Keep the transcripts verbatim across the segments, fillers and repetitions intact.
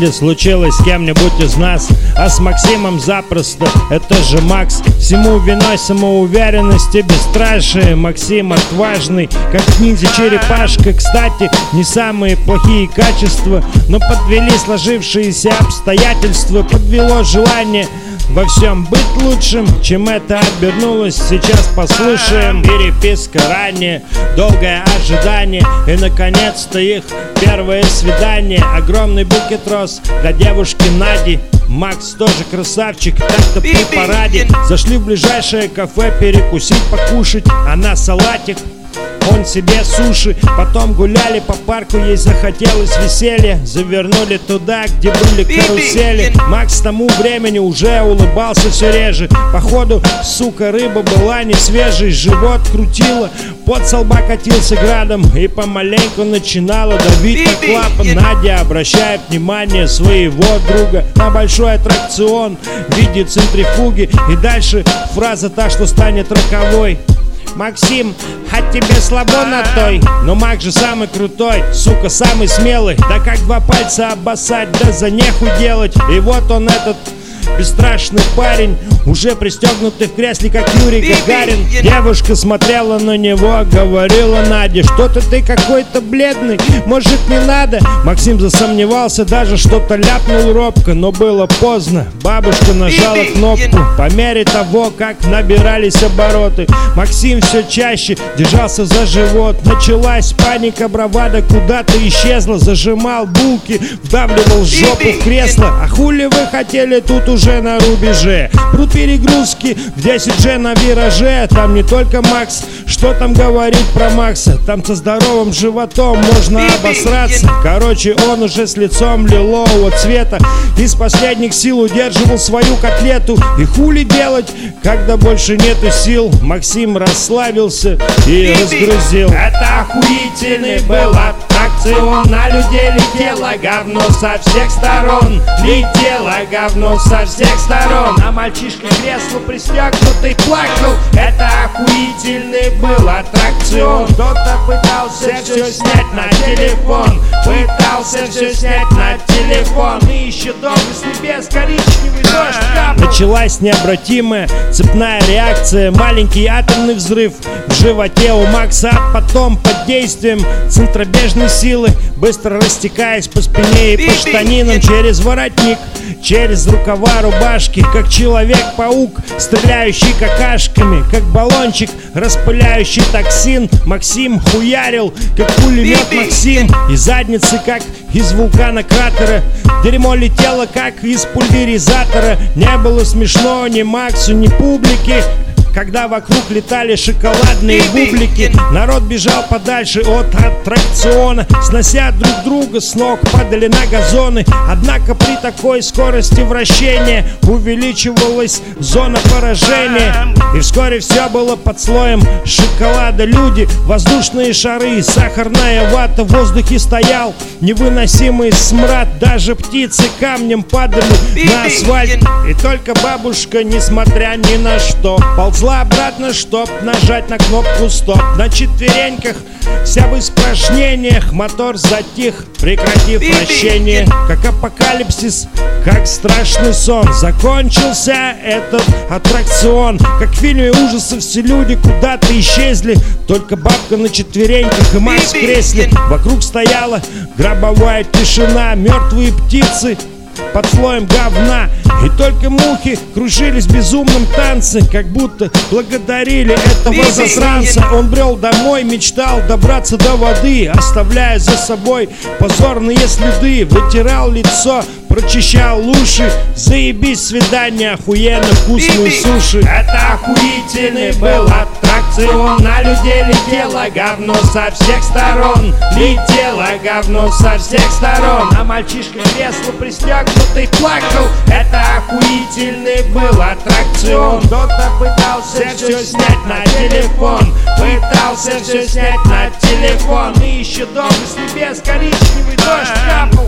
ли случилось с кем-нибудь из нас, а с Максимом запросто, это же Макс. Всему виной самоуверенность и бесстрашие. Максим отважный, как ниндзя-черепашка. Кстати, не самые плохие качества, но подвели сложившиеся обстоятельства, подвело желание во всем быть лучшим, чем это обернулось. Сейчас послушаем переписка ранее, долгое ожидание и, наконец-то, их первое свидание. Огромный букет роз для девушки Нади. Макс тоже красавчик, так-то при параде. Зашли в ближайшее кафе перекусить, покушать. Она салатик, он себе суши. Потом гуляли по парку, ей захотелось веселья. Завернули туда, где были карусели. Макс к тому времени уже улыбался все реже. Походу, сука, рыба была не свежей. Живот крутило, пот со лба катился градом, и помаленьку начинала давить на клапан. Надя обращает внимание своего друга на большой аттракцион в виде центрифуги. И дальше фраза та, что станет роковой: Максим, а тебе слабо на той? Но Макс же самый крутой, сука, самый смелый. Да как два пальца обоссать, да за нехуй делать. И вот он, этот бесстрашный парень, уже пристегнутый в кресле, как Юрий Гагарин. Девушка смотрела на него, говорила Наде: что-то ты какой-то бледный, может не надо? Максим засомневался, даже что-то ляпнул робко, но было поздно. Бабушка нажала кнопку. По мере того, как набирались обороты, Максим все чаще держался за живот. Началась паника, бравада куда-то исчезла. Зажимал булки, вдавливал жопу в кресло. А хули вы хотели, тут уже на рубеже. Брут перегрузки в десять джи на вираже. Там не только Макс, что там говорить про Макса? Там со здоровым животом можно обосраться. Короче, он уже с лицом лилового цвета из последних сил удерживал свою котлету. И хули делать, когда больше нету сил? Максим расслабился и разгрузил. Это охуительный был аттракцион. На людей летело говно со всех сторон. Летело говно со всех сторон. А мальчишка к креслу пристегнутый плакал. Это охуительный был аттракцион. Кто-то пытался все снять на телефон. Пытался все снять на телефон. И еще долго с небес коричневый дождь капал. Началась необратимая цепная реакция. Маленький атомный взрыв в животе у Макса. А потом под действием центробежной силы, быстро растекаясь по спине и по штанинам, через воротник, через рукава рубашки, как человек-паук, стреляющий какашками, как баллончик, распыляющий токсин. Максим хуярил, как пулемет Максим. Из задницы, как из вулкана кратера. Дерьмо летело, как из пульверизатора. Не было смешно ни Максу, ни публике, когда вокруг летали шоколадные бублики. Народ бежал подальше от аттракциона, снося друг друга с ног, падали на газоны. Однако при такой скорости вращения увеличивалась зона поражения. И вскоре все было под слоем шоколада. Люди, воздушные шары, сахарная вата. В воздухе стоял невыносимый смрад. Даже птицы камнем падали на асфальт. И только бабушка, несмотря ни на что, ползла обратно, чтоб нажать на кнопку стоп. На четвереньках, вся в испражнениях, мотор затих, прекратив вращение. Как апокалипсис, как страшный сон, закончился этот аттракцион. Как в фильме ужасов все люди куда-то исчезли. Только бабка на четвереньках и Макс в кресле. Вокруг стояла гробовая тишина, мертвые птицы под слоем говна. И только мухи кружились в безумном танце, как будто благодарили этого засранца. Он брел домой, мечтал добраться до воды, оставляя за собой позорные следы. Вытирал лицо, прочищал уши. Заебись свидание, охуенно вкусные суши. Это охуительный был аттракцион. На людей летело говно со всех сторон. Летело говно со всех сторон. А мальчишка к креслу пристегнутый плакал. Это охуительный был аттракцион. Кто-то пытался все снять на телефон. Пытался все снять на телефон. И еще долго с небес коричневый дождь капал.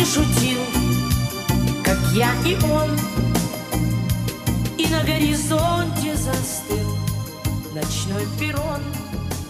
не шутил, как я и он, и на горизонте застыл ночной перрон.